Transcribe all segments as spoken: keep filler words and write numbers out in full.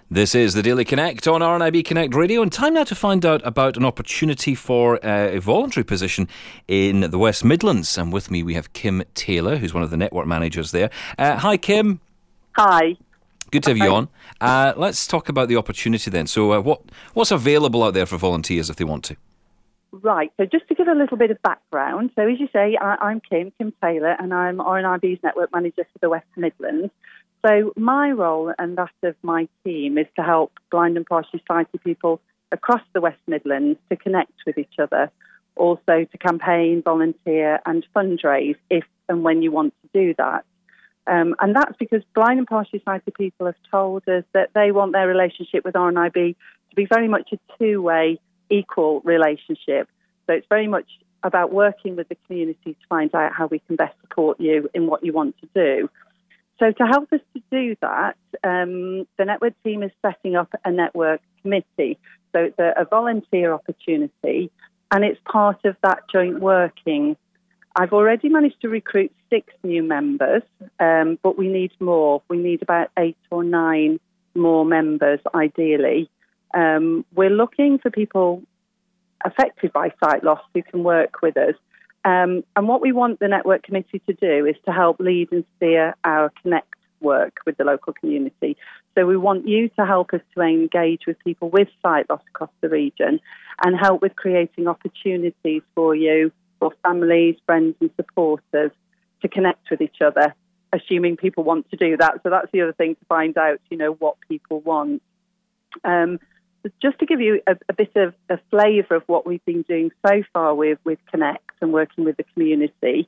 This is the Daily Connect on R N I B Connect Radio, and time now to find out about an opportunity for uh, a voluntary position in the West Midlands. And with me we have Kim Taylor, who's one of the network managers there. Uh, hi, Kim. Hi. Good to have you on. Uh, let's talk about the opportunity then. So uh, what what's available out there for volunteers if they want to? Right, so just to give a little bit of background, so as you say, I, I'm Kim, Kim Taylor, and I'm R N I B's network manager for the West Midlands. So my role and that of my team is to help blind and partially sighted people across the West Midlands to connect with each other, also to campaign, volunteer and fundraise if and when you want to do that. Um, and that's because blind and partially sighted people have told us that they want their relationship with R N I B to be very much a two-way, equal relationship. So it's very much about working with the community to find out how we can best support you in what you want to do. So to help us to do that, um, the network team is setting up a network committee. So it's a, a volunteer opportunity, and it's part of that joint working. I've already managed to recruit six new members, um, but we need more. We need about eight or nine more members, ideally. Um, we're looking for people affected by sight loss who can work with us. Um, and what we want the network committee to do is to help lead and steer our Connect work with the local community. So we want you to help us to engage with people with sight loss across the region and help with creating opportunities for you, for families, friends and supporters to connect with each other, assuming people want to do that. So that's the other thing, to find out, you know, what people want. Um, Just to give you a, a bit of a flavour of what we've been doing so far with, with Connect and working with the community,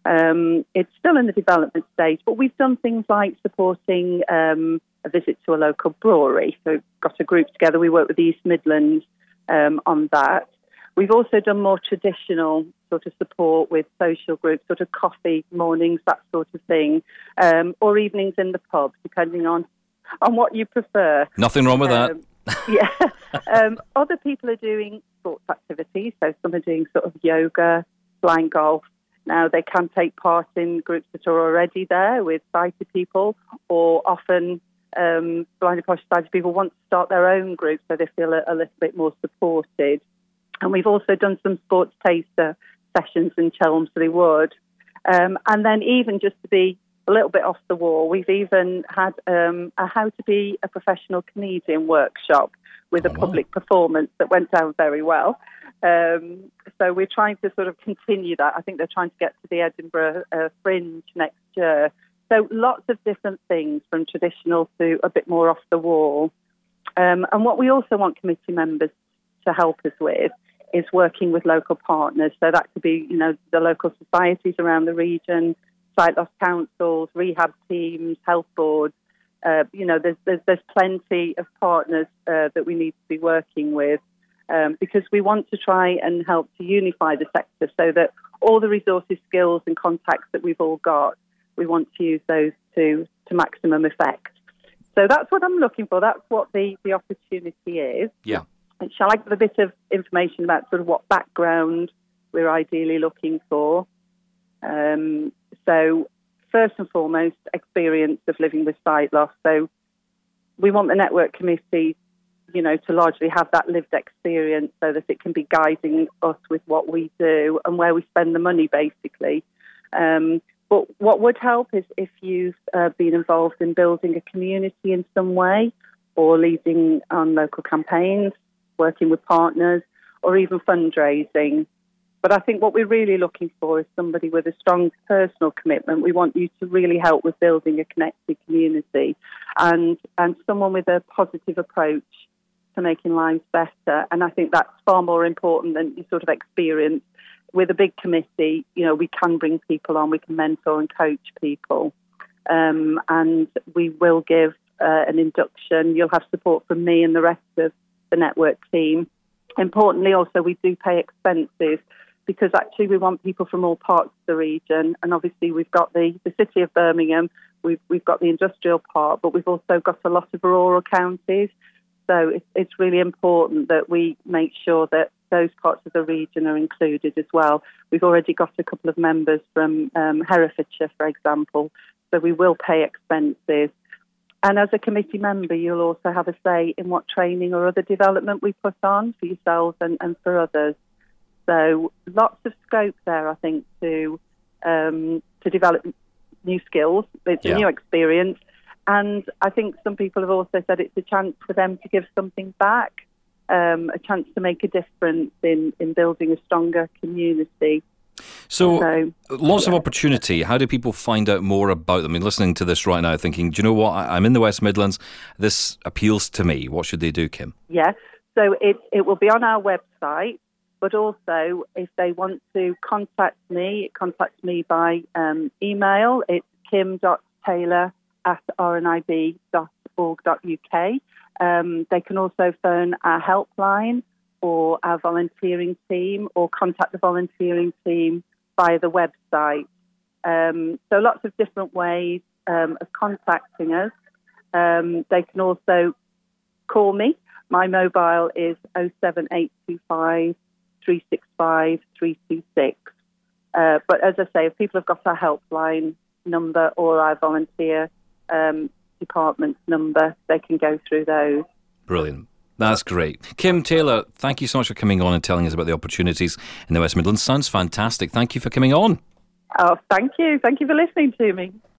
um, it's still in the development stage, but we've done things like supporting um, a visit to a local brewery. So we've got a group together. We work with the East Midlands um, on that. We've also done more traditional sort of support with social groups, sort of coffee mornings, that sort of thing, um, or evenings in the pub, depending on, on what you prefer. Nothing wrong with um, that. Yeah. Um, other people are doing sports activities. So some are doing sort of yoga, blind golf. Now, they can take part in groups that are already there with sighted people, or often um, blind and partially sighted people want to start their own group so they feel a, a little bit more supported. And we've also done some sports taster sessions in Chelmsley Wood. Um, and then even just to be a little bit off the wall, we've even had um, a how to be a professional comedian workshop with oh, a public wow. performance that went down very well. Um, so we're trying to sort of continue that. I think they're trying to get to the Edinburgh uh, Fringe next year. So lots of different things, from traditional to a bit more off the wall. Um, and what we also want committee members to help us with is working with local partners. So that could be, you know, the local societies around the region, sight loss councils, rehab teams, health boards. Uh, you know, there's, there's there's plenty of partners uh, that we need to be working with, um, because we want to try and help to unify the sector so that all the resources, skills and contacts that we've all got, we want to use those to, to maximum effect. So that's what I'm looking for. That's what the, the opportunity is. Yeah. And shall I give a bit of information about sort of what background we're ideally looking for? Um, so first and foremost, experience of living with sight loss. So we want the network committee, you know, to largely have that lived experience so that it can be guiding us with what we do and where we spend the money, basically. Um, but what would help is if you've uh, been involved in building a community in some way, or leading on local campaigns, working with partners, or even fundraising. But I think what we're really looking for is somebody with a strong personal commitment. We want you to really help with building a connected community, and and someone with a positive approach to making lives better. And I think that's far more important than your sort of experience. With a big committee, you know, we can bring people on, we can mentor and coach people. Um, and we will give uh, an induction. You'll have support from me and the rest of the network team. Importantly, also, we do pay expenses, because actually we want people from all parts of the region. And obviously we've got the, the city of Birmingham, we've, we've got the industrial part, but we've also got a lot of rural counties. So it's, it's really important that we make sure that those parts of the region are included as well. We've already got a couple of members from um, Herefordshire, for example, so we will pay expenses. And as a committee member, you'll also have a say in what training or other development we put on for yourselves and, and for others. So lots of scope there, I think, to um, to develop new skills. It's yeah. a new experience. And I think some people have also said it's a chance for them to give something back, um, a chance to make a difference in, in building a stronger community. So, so lots yeah. of opportunity. How do people find out more about them? I mean, listening to this right now, thinking, do you know what? I'm in the West Midlands. This appeals to me. What should they do, Kim? Yeah, so it, it will be on our website. But also, if they want to contact me, contact me by um, email. It's kim dot taylor at r n i b dot org dot u k. Um, they can also phone our helpline or our volunteering team, or contact the volunteering team via the website. Um, so lots of different ways um, of contacting us. Um, they can also call me. My mobile is oh seven eight two five three six five three two six. Uh, but as I say, if people have got our helpline number or our volunteer um, department number, they can go through those. Brilliant. That's great. Kim Taylor, thank you so much for coming on and telling us about the opportunities in the West Midlands. Sounds fantastic. Thank you for coming on. Oh, thank you. Thank you for listening to me.